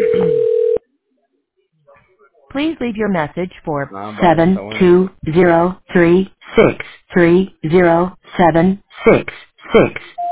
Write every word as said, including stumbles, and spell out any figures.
Please leave your message for Nah, bro, I'm seven towing it. two zero three six three zero seven six six.